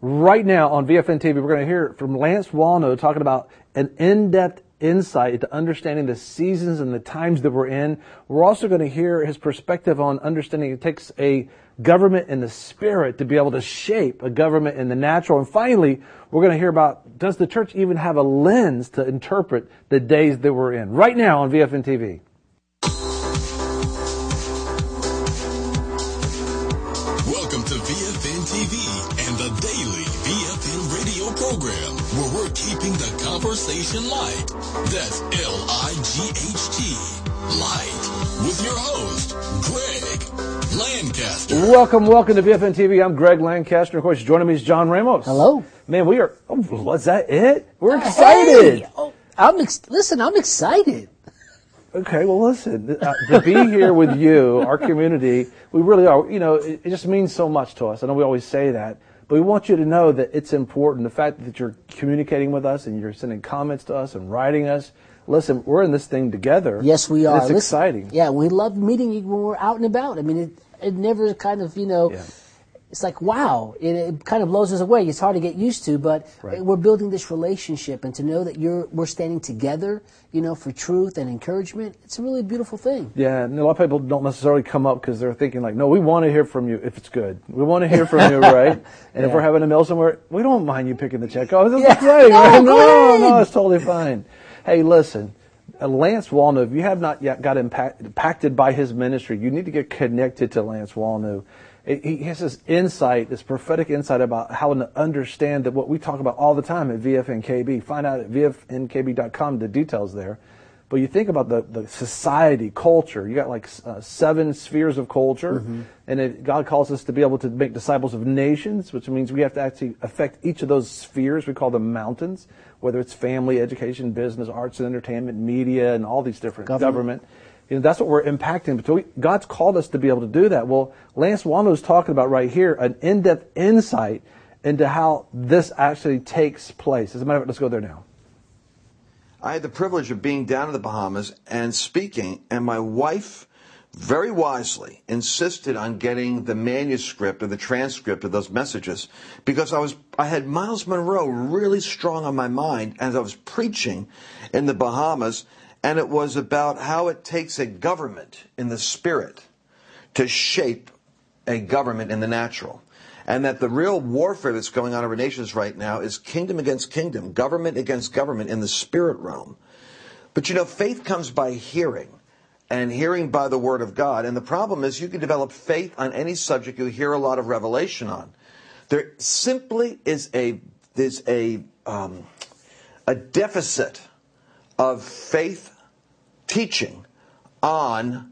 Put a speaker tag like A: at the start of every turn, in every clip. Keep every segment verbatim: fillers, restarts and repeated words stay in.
A: Right now on V F N T V, we're going to hear from Lance Wallnau talking about an in-depth insight into understanding the seasons and the times that we're in. We're also going to hear his perspective on understanding it takes a government in the spirit to be able to shape a government in the natural. And finally, we're going to hear about, does the church even have a lens to interpret the days that we're in? Right now on V F N T V.
B: Welcome to V F N T V and the daily V F N radio program, where we're keeping the conversation light. That's L I G H T, light, with your host, Greg Lancaster.
A: Welcome, welcome to V F N T V. I'm Greg Lancaster. Of course, joining me is John Ramos.
C: Hello.
A: Man, we are, oh, was that it? We're excited.
C: Hey, oh, I'm ex- listen, I'm excited.
A: Okay, well, listen, uh, to be here with you, our community, we really are, you know, it, it just means so much to us. I know we always say that, but we want you to know that it's important. The fact that you're communicating with us and you're sending comments to us and writing us. Listen, we're in this thing together.
C: Yes, we are.
A: It's
C: Listen,
A: exciting.
C: Yeah, we love meeting you when we're out and about. I mean, it, it never kind of, you know, yeah. It's like, wow, it, it kind of blows us away. It's hard to get used to, but right. We're building this relationship, and to know that you're we're standing together, you know, for truth and encouragement, it's a really beautiful thing.
A: Yeah, and a lot of people don't necessarily come up because they're thinking like, no, we want to hear from you if it's good. We want to hear from you, right? And yeah. If we're having a meal somewhere, we don't mind you picking the check. Oh, this is
C: yeah.
A: exciting,
C: no,
A: right? No, no, it's totally fine. Hey, listen. Uh, Lance Wallnau, if you have not yet got impact, impacted by his ministry, you need to get connected to Lance Wallnau. He has this insight, this prophetic insight about how to understand that what we talk about all the time at V F N K B. Find out at V F N K B dot com the details there. But you think about the, the society, culture. You got like uh, seven spheres of culture. Mm-hmm. And it, God calls us to be able to make disciples of nations, which means we have to actually affect each of those spheres. We call them mountains, whether it's family, education, business, arts and entertainment, media, and all these different government. government. You know, that's what we're impacting. But we, God's called us to be able to do that. Well, Lance Wallnau is talking about right here an in-depth insight into how this actually takes place. As a matter of fact, let's go there now.
D: I had the privilege of being down in the Bahamas and speaking, and my wife very wisely insisted on getting the manuscript or the transcript of those messages, because I was I had Miles Monroe really strong on my mind as I was preaching in the Bahamas. And it was about how it takes a government in the spirit to shape a government in the natural. And that the real warfare that's going on in our nations right now is kingdom against kingdom, government against government in the spirit realm. But you know, faith comes by hearing, and hearing by the word of God. And the problem is you can develop faith on any subject you hear a lot of revelation on. There simply is a, there's a, um, a deficit of faith teaching on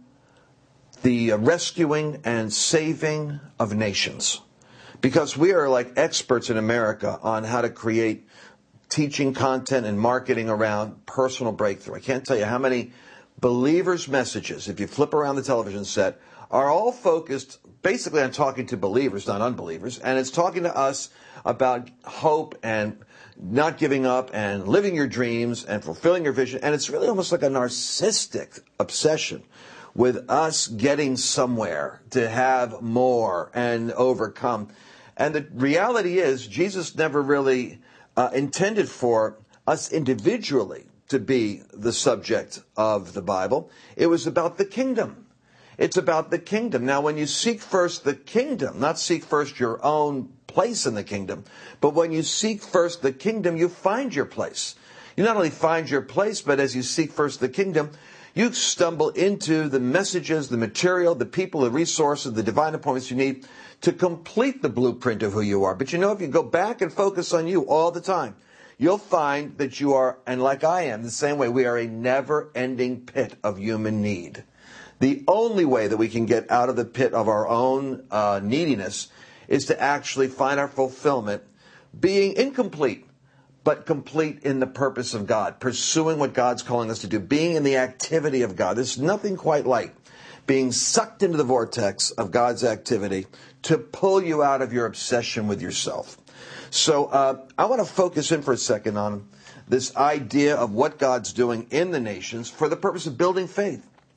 D: the rescuing and saving of nations. Because we are like experts in America on how to create teaching content and marketing around personal breakthrough. I can't tell you how many believers' messages, if you flip around the television set, are all focused basically on talking to believers, not unbelievers. And it's talking to us about hope and not giving up and living your dreams and fulfilling your vision. And it's really almost like a narcissistic obsession with us getting somewhere to have more and overcome. And the reality is Jesus never really uh, intended for us individually to be the subject of the Bible. It was about the kingdom. It's about the kingdom. Now, when you seek first the kingdom, not seek first your own place in the kingdom, but when you seek first the kingdom, you find your place. You not only find your place, but as you seek first the kingdom, you stumble into the messages, the material, the people, the resources, the divine appointments you need to complete the blueprint of who you are. But you know, if you go back and focus on you all the time, you'll find that you are, and like I am, the same way, we are a never-ending pit of human need. The only way that we can get out of the pit of our own uh, neediness is to actually find our fulfillment being incomplete, but complete in the purpose of God, pursuing what God's calling us to do, being in the activity of God. There's nothing quite like being sucked into the vortex of God's activity to pull you out of your obsession with yourself. So uh, I want to focus in for a second on this idea of what God's doing in the nations for the purpose of building faith.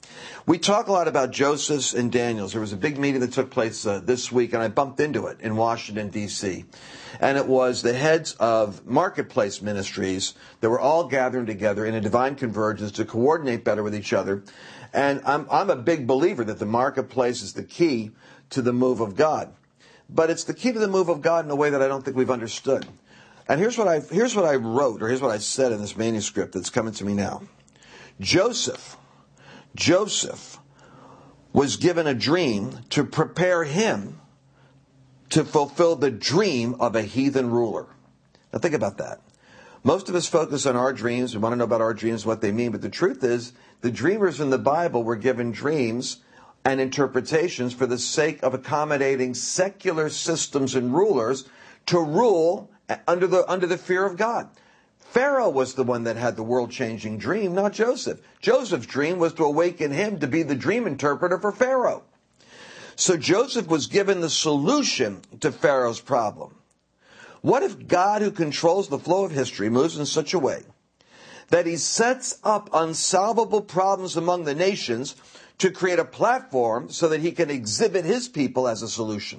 D: We talk a lot about Joseph's and Daniel's. There was a big meeting that took place uh, this week, and I bumped into it in Washington, D C And it was the heads of marketplace ministries that were all gathering together in a divine convergence to coordinate better with each other. And I'm, I'm a big believer that the marketplace is the key to the move of God. But it's the key to the move of God in a way that I don't think we've understood. And here's what I, here's what I wrote, or here's what I said in this manuscript that's coming to me now. Joseph... Joseph was given a dream to prepare him to fulfill the dream of a heathen ruler. Now think about that. Most of us focus on our dreams. We want to know about our dreams, what they mean. But the truth is, the dreamers in the Bible were given dreams and interpretations for the sake of accommodating secular systems and rulers to rule under the, under the fear of God. Pharaoh was the one that had the world-changing dream, not Joseph. Joseph's dream was to awaken him to be the dream interpreter for Pharaoh. So Joseph was given the solution to Pharaoh's problem. What if God, who controls the flow of history, moves in such a way that he sets up unsolvable problems among the nations to create a platform so that he can exhibit his people as a solution?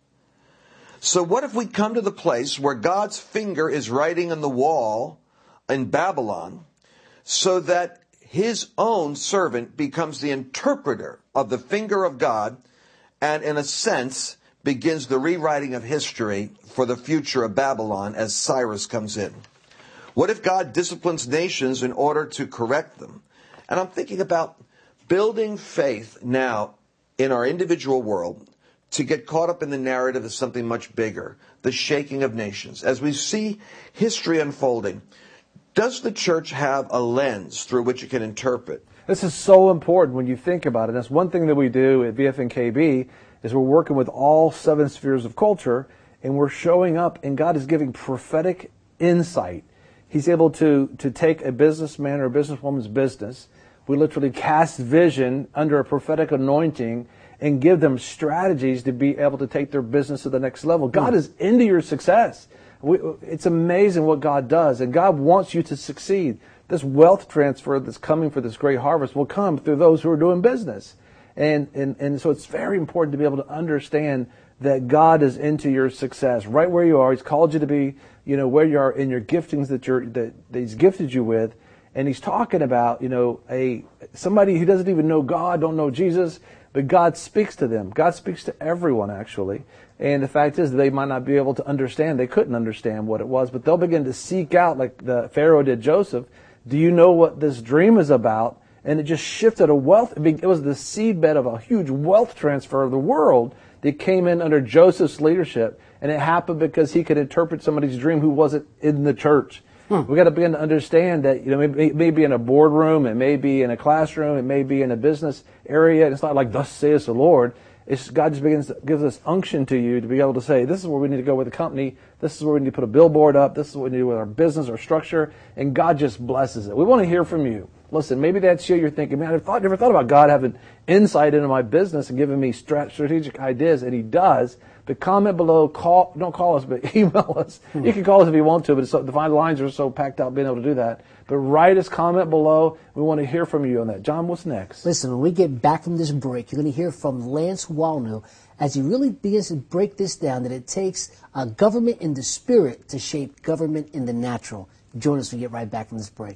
D: So what if we come to the place where God's finger is writing on the wall in Babylon so that his own servant becomes the interpreter of the finger of God and, in a sense, begins the rewriting of history for the future of Babylon as Cyrus comes in? What if God disciplines nations in order to correct them? And I'm thinking about building faith now in our individual world to get caught up in the narrative of something much bigger, the shaking of nations. As we see history unfolding, does the church have a lens through which it can interpret?
A: This is so important when you think about it. That's one thing that we do at V F N K B is we're working with all seven spheres of culture, and we're showing up, and God is giving prophetic insight. He's able to, to take a businessman or a businesswoman's business. We literally cast vision under a prophetic anointing and give them strategies to be able to take their business to the next level. God is into your success. We, it's amazing what God does, and God wants you to succeed. This wealth transfer that's coming for this great harvest will come through those who are doing business. And, and, and so it's very important to be able to understand that God is into your success right where you are. He's called you to be, you know, where you are in your giftings that you're, that, that he's gifted you with. And he's talking about, you know, a, somebody who doesn't even know God, don't know Jesus, but God speaks to them. God speaks to everyone, actually. And the fact is, they might not be able to understand. They couldn't understand what it was, but they'll begin to seek out, like the Pharaoh did Joseph. Do you know what this dream is about? And it just shifted a wealth. It was the seedbed of a huge wealth transfer of the world that came in under Joseph's leadership. And it happened because he could interpret somebody's dream who wasn't in the church. Hmm. We got to begin to understand that, you know, it may, it may be in a boardroom, it may be in a classroom, it may be in a business area. It's not like, thus saith the Lord. It's God just begins to, gives us unction to you to be able to say, this is where we need to go with the company. This is where we need to put a billboard up. This is what we need to do with our business, our structure. And God just blesses it. We want to hear from you. Listen, maybe that's you. You're thinking, man, I've thought, never thought about God having insight into my business and giving me strategic ideas. And he does. But comment below, call, don't call us, but email us. Hmm. You can call us if you want to, but it's so, the lines are so packed out being able to do that. But write us, comment below. We want to hear from you on that. John, what's next?
C: Listen, when we get back from this break, you're going to hear from Lance Wallnau as he really begins to break this down, that it takes a government in the spirit to shape government in the natural. Join us when we get right back from this break.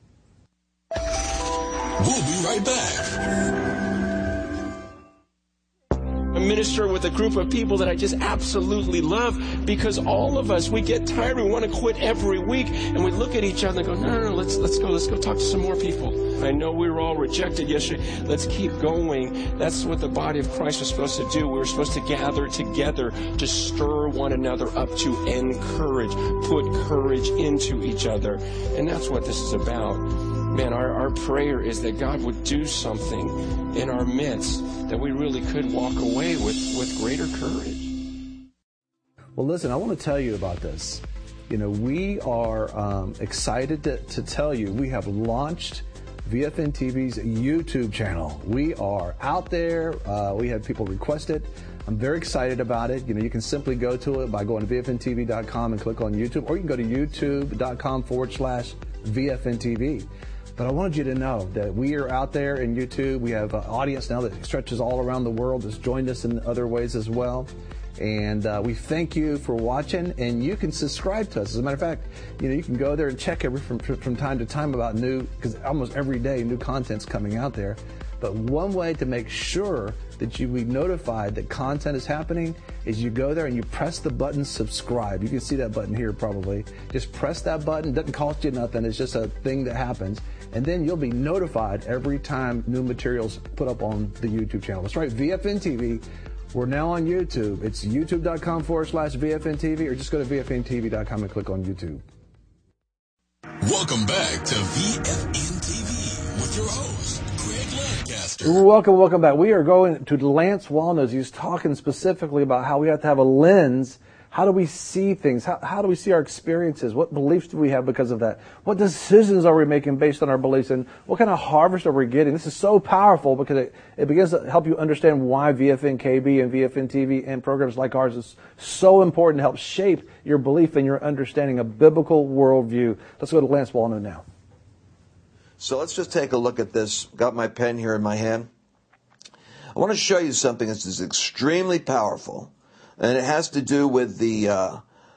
B: We'll be right back.
E: I minister with a group of people that I just absolutely love, because all of us, we get tired. We want to quit every week, and we look at each other and go, no, no, no, let's, let's go. Let's go talk to some more people. I know we were all rejected yesterday. Let's keep going. That's what the body of Christ was supposed to do. We were supposed to gather together to stir one another up, to encourage, put courage into each other. And that's what this is about. Man, our, our prayer is that God would do something in our midst that we really could walk away with, with greater courage.
A: Well, listen, I want to tell you about this. You know, we are um, excited to, to tell you we have launched V F N T V's YouTube channel. We are out there. Uh, we had people request it. I'm very excited about it. You know, you can simply go to it by going to V F N T V dot com and click on YouTube, or you can go to YouTube dot com forward slash V F N T V. But I wanted you to know that we are out there in YouTube. We have an audience now that stretches all around the world, that's joined us in other ways as well. And uh, we thank you for watching, and you can subscribe to us. As a matter of fact, you know, you can go there and check every from, from time to time about new, because almost every day new content's coming out there. But one way to make sure that you be notified that content is happening is you go there and you press the button subscribe. You can see that button here probably. Just press that button. It doesn't cost you nothing. It's just a thing that happens. And then you'll be notified every time new materials put up on the YouTube channel. That's right, V F N T V. We're now on YouTube. It's youtube.com forward slash VFNTV, or just go to V F N T V dot com and click on YouTube.
B: Welcome back to V F N T V with your host, Greg Lancaster.
A: Welcome, welcome back. We are going to Lance Wallnau. He's talking specifically about how we have to have a lens. How do we see things? How, how do we see our experiences? What beliefs do we have because of that? What decisions are we making based on our beliefs? And what kind of harvest are we getting? This is so powerful because it, it begins to help you understand why V F N K B and V F N T V and programs like ours is so important to help shape your belief and your understanding of biblical worldview. Let's go to Lance Wallnau now.
D: So let's just take a look at this. Got my pen here in my hand. I want to show you something that is extremely powerful. And it has to do with the uh,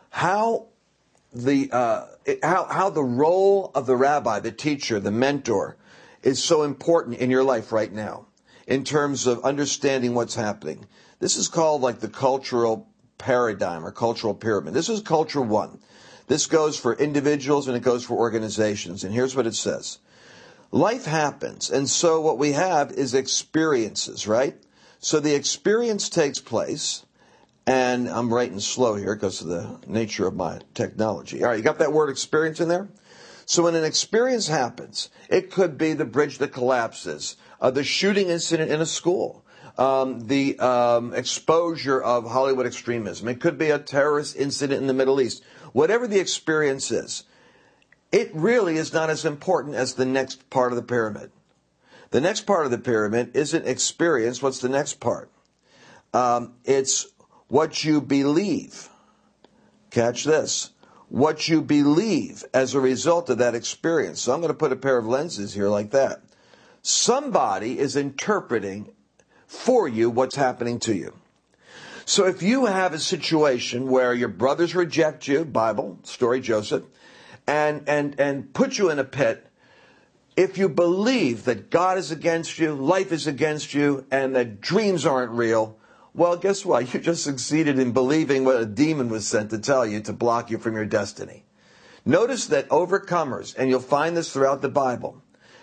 D: how the uh, it, how how the role of the rabbi, the teacher, the mentor, is so important in your life right now in terms of understanding what's happening. This is called like the cultural paradigm or cultural pyramid. This is culture one. This goes for individuals and it goes for organizations. And here's what it says: life happens, and so what we have is experiences, right? So the experience takes place. And I'm writing slow here because of the nature of my technology. All right, you got that word experience in there? So when an experience happens, it could be the bridge that collapses, uh, the shooting incident in a school, um, the um, exposure of Hollywood extremism. It could be a terrorist incident in the Middle East. Whatever the experience is, it really is not as important as the next part of the pyramid. The next part of the pyramid isn't experience. What's the next part? Um, it's what you believe. Catch this. What you believe as a result of that experience. So I'm going to put a pair of lenses here like that. Somebody is interpreting for you what's happening to you. So if you have a situation where your brothers reject you, Bible, story Joseph, and, and, and put you in a pit, if you believe that God is against you, life is against you, and that dreams aren't real, well, guess what? You just succeeded in believing what a demon was sent to tell you to block you from your destiny. Notice that overcomers, and you'll find this throughout the Bible,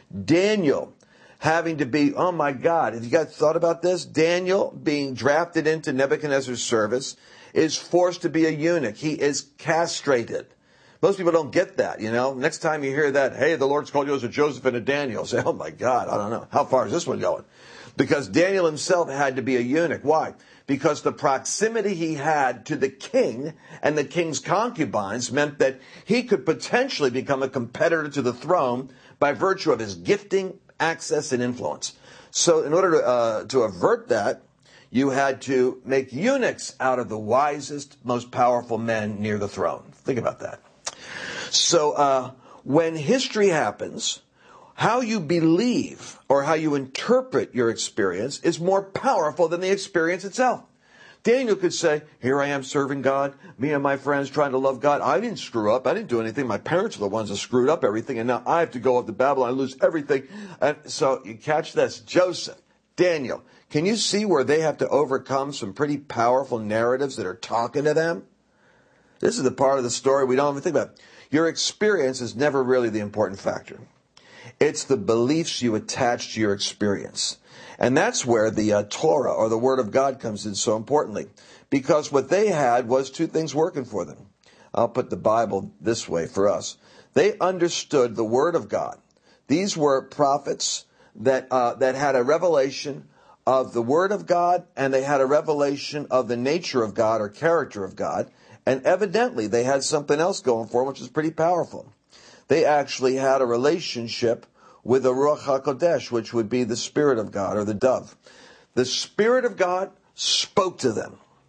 D: Daniel having to be, oh my God, have you guys thought about this? Daniel being drafted into Nebuchadnezzar's service is forced to be a eunuch. He is castrated. Most people don't get that, you know. Next time you hear that, hey, the Lord's called you as a Joseph and a Daniel, say, oh my God, I don't know. How far is this one going? Because Daniel himself had to be a eunuch. Why? Because the proximity he had to the king and the king's concubines meant that he could potentially become a competitor to the throne by virtue of his gifting, access, and influence. So in order to, uh, to avert that, you had to make eunuchs out of the wisest, most powerful men near the throne. Think about that. So uh, when history happens, how you believe or how you interpret your experience is more powerful than the experience itself. Daniel could say, here I am serving God, me and my friends trying to love God. I didn't screw up. I didn't do anything. My parents are the ones that screwed up everything, and now I have to go up to Babylon and lose everything. And so you catch this. Joseph, Daniel, can you see where they have to overcome some pretty powerful narratives that are talking to them? This is the part of the story we don't even think about. Your experience is never really the important factor. It's the beliefs you attach to your experience. And that's where the uh, Torah, or the Word of God, comes in so importantly. Because what they had was two things working for them. I'll put the Bible this way for us. They understood the Word of God. These were prophets that uh, that had a revelation of the Word of God, and they had a revelation of the nature of God or character of God. And evidently they had something else going for them, which is pretty powerful. They actually had a relationship with the Ruach HaKodesh, which would be the Spirit of God or the dove. The Spirit of God spoke to them.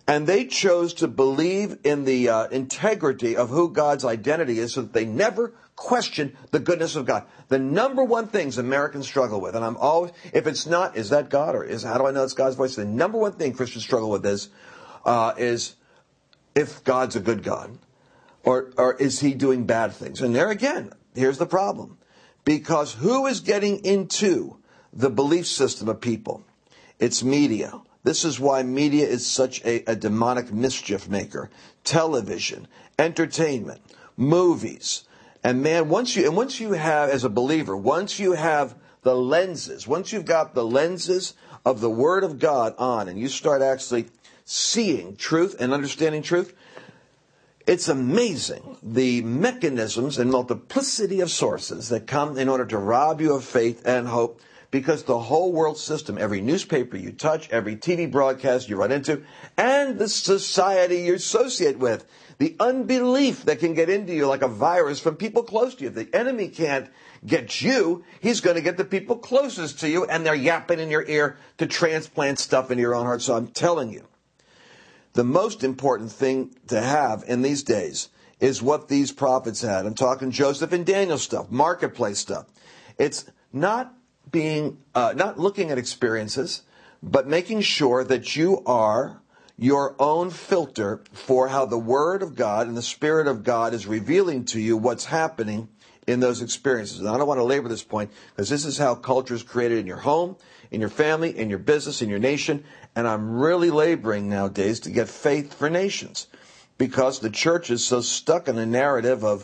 D: And they chose to believe in the uh, integrity of who God's identity is so that they never question the goodness of God. The number one things Americans struggle with, and I'm always, if it's not, is that God or is, how do I know it's God's voice? The number one thing Christians struggle with is, uh, is if God's a good God or, or is he doing bad things? And there again, here's the problem. Because who is getting into the belief system of people? It's media. This is why media is such a, a demonic mischief maker. Television, entertainment, movies. And man, once you, and once you have, as a believer, once you have the lenses, once you've got the lenses of the Word of God on, and you start actually seeing truth and understanding truth, it's amazing the mechanisms and multiplicity of sources that come in order to rob you of faith and hope. Because the whole world system, every newspaper you touch, every T V broadcast you run into, and the society you associate with, the unbelief that can get into you like a virus from people close to you. If the enemy can't get you, he's going to get the people closest to you, and they're yapping in your ear to transplant stuff into your own heart. So I'm telling you, the most important thing to have in these days is what these prophets had. I'm talking Joseph and Daniel stuff, marketplace stuff. It's not being, uh, not looking at experiences, but making sure that you are your own filter for how the Word of God and the Spirit of God is revealing to you what's happening in those experiences. And I don't want to labor this point because this is how culture is created in your home, in your family, in your business, in your nation. And I'm really laboring nowadays to get faith for nations because the church is so stuck in a narrative of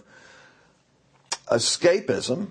D: escapism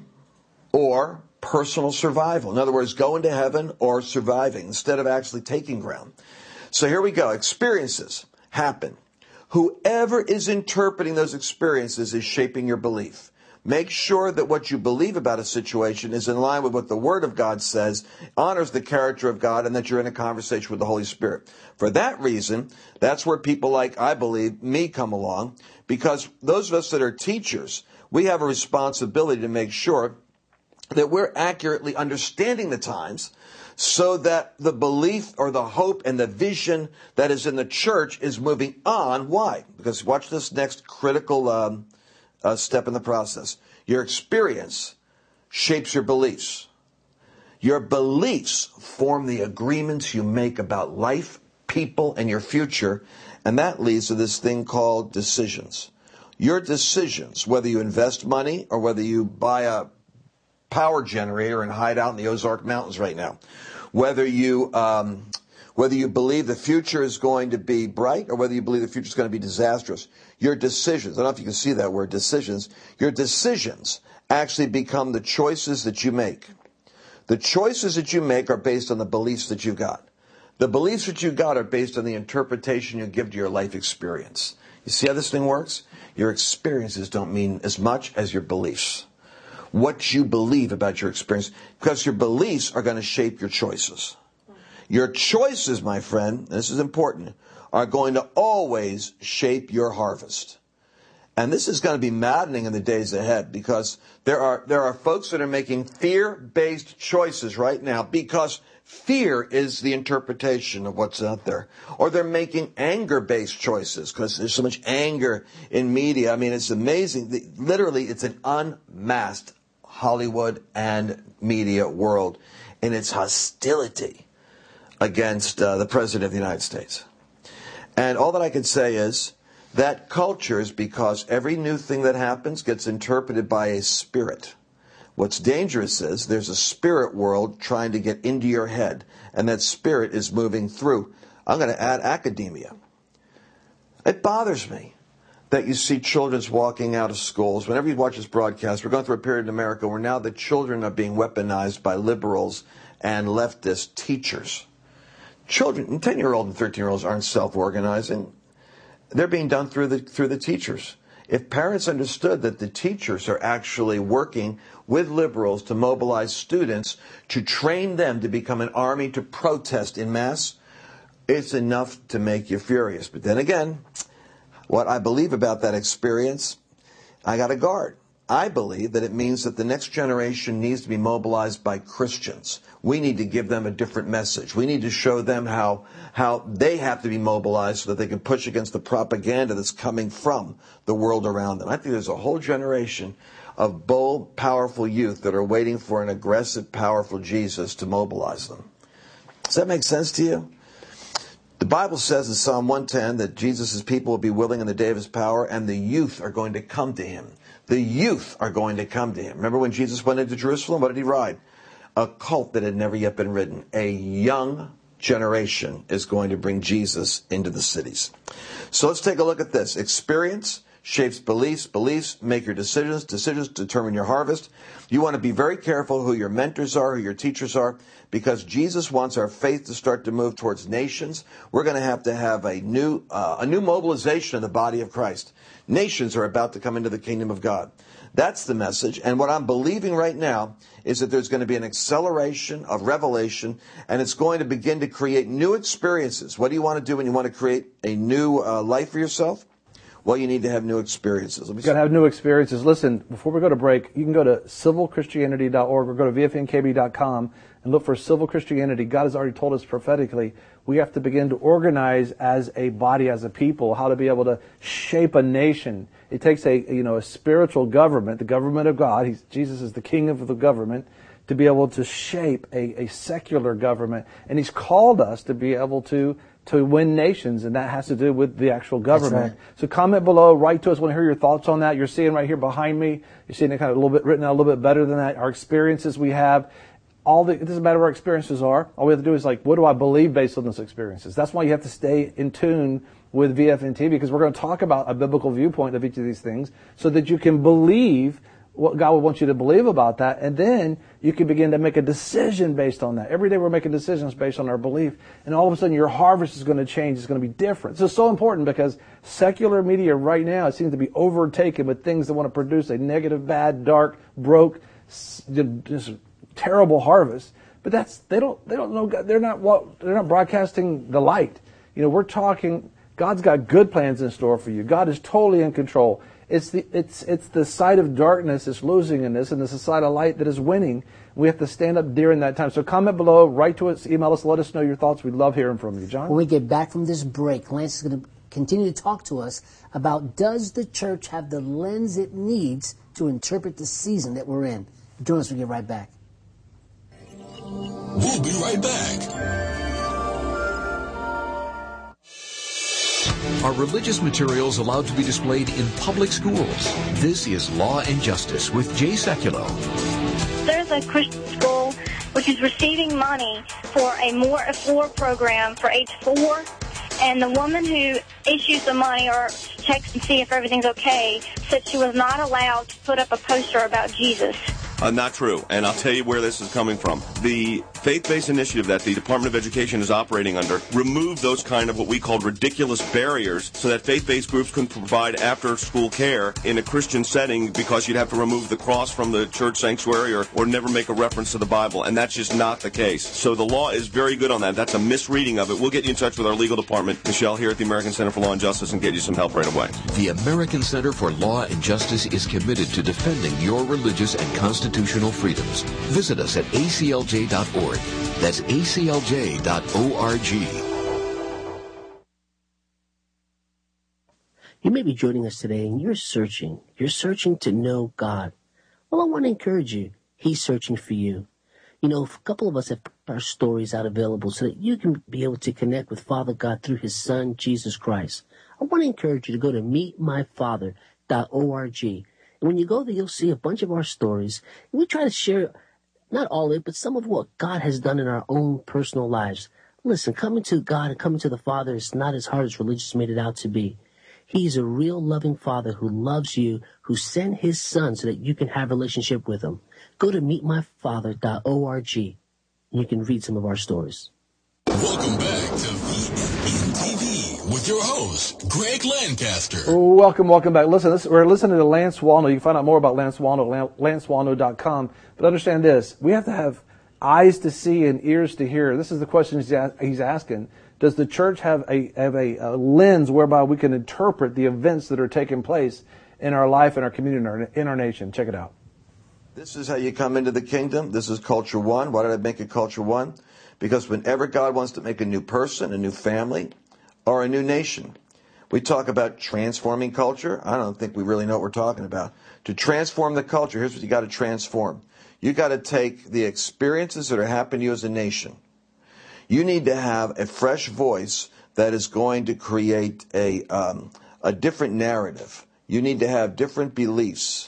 D: or personal survival. In other words, going to heaven or surviving instead of actually taking ground. So here we go. Experiences happen. Whoever is interpreting those experiences is shaping your belief. Make sure that what you believe about a situation is in line with what the Word of God says, honors the character of God, and that you're in a conversation with the Holy Spirit. For that reason, that's where people like, I believe, me come along, because those of us that are teachers, we have a responsibility to make sure that we're accurately understanding the times so that the belief or the hope and the vision that is in the church is moving on. Why? Because watch this next critical um, uh, step in the process. Your experience shapes your beliefs. Your beliefs form the agreements you make about life, people, and your future. And that leads to this thing called decisions. Your decisions, whether you invest money or whether you buy a power generator and hide out in the Ozark Mountains right now. Whether you um, whether you believe the future is going to be bright or whether you believe the future is going to be disastrous. Your decisions, I don't know if you can see that word, decisions, your decisions actually become the choices that you make. The choices that you make are based on the beliefs that you've got. The beliefs that you've got are based on the interpretation you give to your life experience. You see how this thing works? Your experiences don't mean as much as your beliefs. What you believe about your experience, because your beliefs are going to shape your choices. Your choices, my friend, this is important, are going to always shape your harvest. And this is going to be maddening in the days ahead because there are there are folks that are making fear-based choices right now because fear is the interpretation of what's out there. Or they're making anger-based choices because there's so much anger in media. I mean, it's amazing. Literally, it's an unmasked Hollywood and media world in its hostility against uh, the President of the United States. And all that I can say is that culture is because every new thing that happens gets interpreted by a spirit. What's dangerous is there's a spirit world trying to get into your head, and that spirit is moving through. I'm going to add academia. It bothers me that you see children's walking out of schools. Whenever you watch this broadcast, we're going through a period in America where now the children are being weaponized by liberals and leftist teachers. Children, ten-year-olds and thirteen-year-olds aren't self-organizing. They're being done through the through the teachers. If parents understood that the teachers are actually working with liberals to mobilize students to train them to become an army to protest in mass, it's enough to make you furious. But then again, what I believe about that experience, I got to guard. I believe that it means that the next generation needs to be mobilized by Christians. We need to give them a different message. We need to show them how how they have to be mobilized so that they can push against the propaganda that's coming from the world around them. I think there's a whole generation of bold, powerful youth that are waiting for an aggressive, powerful Jesus to mobilize them. Does that make sense to you? The Bible says in Psalm one ten that Jesus' people will be willing in the day of his power, and the youth are going to come to him. The youth are going to come to him. Remember when Jesus went into Jerusalem, what did he ride? A colt that had never yet been ridden. A young generation is going to bring Jesus into the cities. So let's take a look at this. Experience shapes beliefs. Beliefs make your decisions. Decisions determine your harvest. You want to be very careful who your mentors are, who your teachers are, because Jesus wants our faith to start to move towards nations. We're going to have to have a new, uh, a new mobilization of the body of Christ. Nations are about to come into the kingdom of God. That's the message. And what I'm believing right now is that there's going to be an acceleration of revelation, and it's going to begin to create new experiences. What do you want to do when you want to create a new uh, life for yourself? Well, you need to have new experiences. You've got
A: to have new experiences. Listen, before we go to break, you can go to civil christianity dot org or go to v f n k b dot com and look for Civil Christianity. God has already told us prophetically we have to begin to organize as a body, as a people, how to be able to shape a nation. It takes a, you know, a spiritual government, the government of God. He's, Jesus is the king of the government, to be able to shape a, a secular government. And he's called us to be able to to win nations, and that has to do with the actual government. Right. So comment below, write to us, want to hear your thoughts on that. You're seeing right here behind me, you're seeing it kind of a little bit written out a little bit better than that. Our experiences we have, all the, it doesn't matter what our experiences are. All we have to do is like, what do I believe based on those experiences? That's why you have to stay in tune with V F N T V, because we're going to talk about a biblical viewpoint of each of these things so that you can believe what God would want you to believe about that, and then you can begin to make a decision based on that. Every day we're making decisions based on our belief, and all of a sudden your harvest is going to change. It's going to be different. So it's so important because secular media right now seems to be overtaken with things that want to produce a negative, bad, dark, broke, just terrible harvest. But that's they don't they don't know. They're not what they're not broadcasting the light. You know, we're talking. God's got good plans in store for you. God is totally in control. It's the it's it's the side of darkness is losing in this, and it's the side of light that is winning. We have to stand up during that time. So comment below, write to us, email us, let us know your thoughts. We'd love hearing from you, John.
C: When we get back from this break, Lance is going to continue to talk to us about, does the church have the lens it needs to interpret the season that we're in? Join us when we get right back.
B: We'll be right back. Are religious materials allowed to be displayed in public schools? This is Law and Justice with Jay Sekulow.
F: There's a Christian school which is receiving money for a More at Four program for age four, and the woman who issues the money or checks and see if everything's okay said she was not allowed to put up a poster about Jesus.
G: Uh, not true, and I'll tell you where this is coming from. The faith-based initiative that the Department of Education is operating under removed those kind of what we call ridiculous barriers so that faith-based groups can provide after-school care in a Christian setting, because you'd have to remove the cross from the church sanctuary or, or never make a reference to the Bible, and that's just not the case. So the law is very good on that. That's a misreading of it. We'll get you in touch with our legal department, Michelle, here at the American Center for Law and Justice, and get you some help right away.
B: The American Center for Law and Justice is committed to defending your religious and constitutional freedoms. Visit us at A C L J dot org. That's A C L J dot org.
C: You may be joining us today and you're searching. You're searching to know God. Well, I want to encourage you. He's searching for you. You know, a couple of us have put our stories out available so that you can be able to connect with Father God through his Son, Jesus Christ. I want to encourage you to go to meet my father dot org. And when you go there, you'll see a bunch of our stories. And we try to share, not all of it, but some of what God has done in our own personal lives. Listen, coming to God and coming to the Father is not as hard as religious made it out to be. He's a real loving Father who loves you, who sent his Son so that you can have a relationship with him. Go to meet my father dot org and you can read some of our stories.
B: Welcome back to V F N T V with your host, Greg Lancaster.
A: Welcome, welcome back. Listen, this, we're listening to Lance Wallnau. You can find out more about Lance Wallnau at lance wallnau dot com. But understand this, we have to have eyes to see and ears to hear. This is the question he's, he's asking. Does the church have a have a, a lens whereby we can interpret the events that are taking place in our life, in our community, in our, in our nation. Check it out.
D: This is how you come into the kingdom. This is culture one. Why did I make it culture one? Because whenever God wants to make a new person, a new family, or a new nation, we talk about transforming culture. I don't think we really know what we're talking about. To transform the culture, here's what you got to transform. You got to take the experiences that are happening to you as a nation. You need to have a fresh voice that is going to create a um, a different narrative. You need to have different beliefs.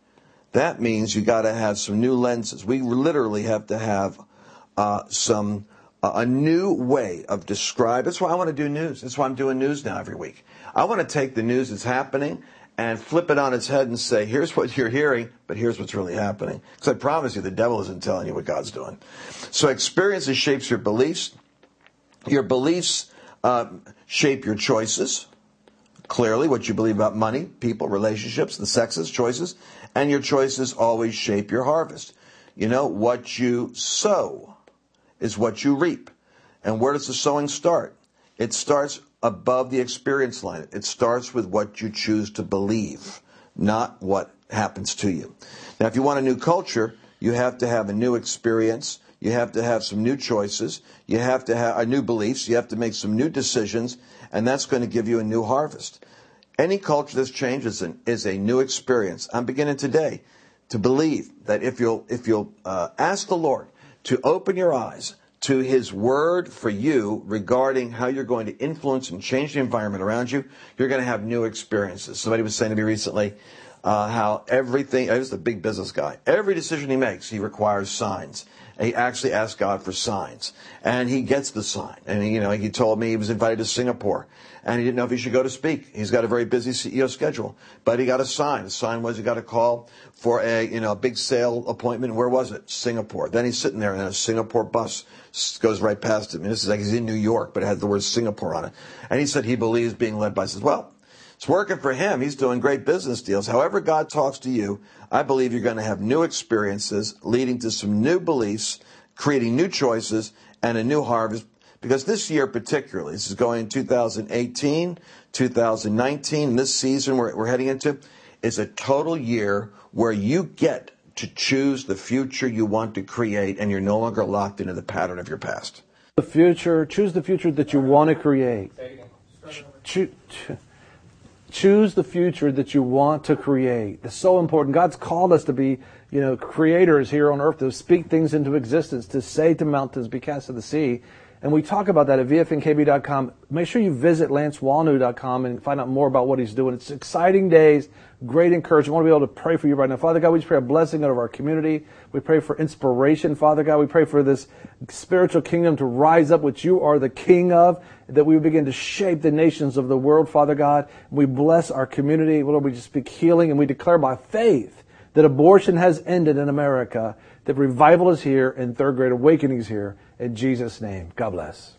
D: That means you got to have some new lenses. We literally have to have uh, some uh, a new way of describe. That's why I want to do news. That's why I'm doing news now every week. I want to take the news that's happening and flip it on its head and say, here's what you're hearing, but here's what's really happening. Because I promise you, the devil isn't telling you what God's doing. So experiences shapes your beliefs. Your beliefs uh, shape your choices. Clearly, what you believe about money, people, relationships, the sexes, choices. And your choices always shape your harvest. You know, what you sow is what you reap. And where does the sowing start? It starts above the experience line. It starts with what you choose to believe, not what happens to you. Now, if you want a new culture, you have to have a new experience. You have to have some new choices. You have to have uh, new beliefs. You have to make some new decisions, and that's going to give you a new harvest. Any culture that's changed is, an, is a new experience. I'm beginning today to believe that if you'll if you'll uh, ask the Lord to open your eyes to His Word for you regarding how you're going to influence and change the environment around you, you're going to have new experiences. Somebody was saying to me recently uh, how everything, I was a big business guy, every decision he makes, he requires signs. He actually asks God for signs, and he gets the sign. And he, you know, he told me he was invited to Singapore, and he didn't know if he should go to speak. He's got a very busy C E O schedule, but he got a sign. The sign was he got a call for a, you know, a big sale appointment. Where was it? Singapore. Then he's sitting there, and a Singapore bus goes right past him. And this is like he's in New York, but it had the word Singapore on it. And he said he believes being led by. I says, well, it's working for him. He's doing great business deals. However God talks to you, I believe you're going to have new experiences leading to some new beliefs, creating new choices, and a new harvest. Because this year particularly, this is going two thousand eighteen, two thousand nineteen, and this season we're, we're heading into, is a total year where you get to choose the future you want to create, and you're no longer locked into the pattern of your past.
A: The future, choose the future that you want to create. Choose. Choose the future that you want to create. It's so important. God's called us to be, you know, creators here on earth, to speak things into existence, to say to mountains, be cast to the sea. And we talk about that at V F N K B dot com. Make sure you visit Lance Wallnau dot com and find out more about what he's doing. It's exciting days, great encouragement. I want to be able to pray for you right now. Father God, we just pray a blessing out of our community. We pray for inspiration, Father God. We pray for this spiritual kingdom to rise up, which you are the king of, that we would begin to shape the nations of the world, Father God. We bless our community. Lord, we just speak healing, and we declare by faith that abortion has ended in America, that revival is here, and third grade awakening is here. In Jesus' name, God bless.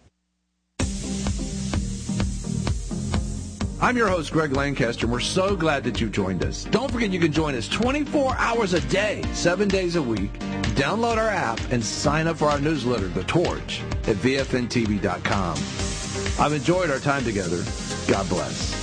H: I'm your host, Greg Lancaster, and we're so glad that you joined us. Don't forget you can join us twenty-four hours a day, seven days a week. Download our app and sign up for our newsletter, The Torch, at V F N T V dot com. I've enjoyed our time together. God bless.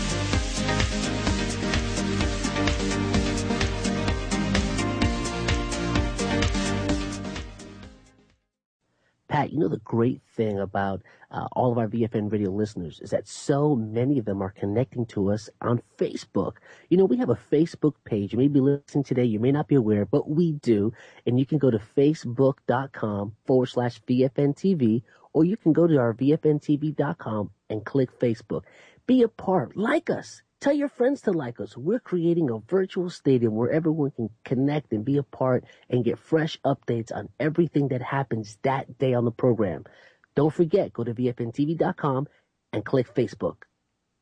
C: Pat, you know the great thing about uh, all of our V F N radio listeners is that so many of them are connecting to us on Facebook. You know, we have a Facebook page. You may be listening today. You may not be aware, but we do. And you can go to facebook.com forward slash VFNTV, or you can go to our V F N T V dot com and click Facebook. Be a part. Like us. Tell your friends to like us. We're creating a virtual stadium where everyone can connect and be a part and get fresh updates on everything that happens that day on the program. Don't forget, go to V F N T V dot com and click Facebook.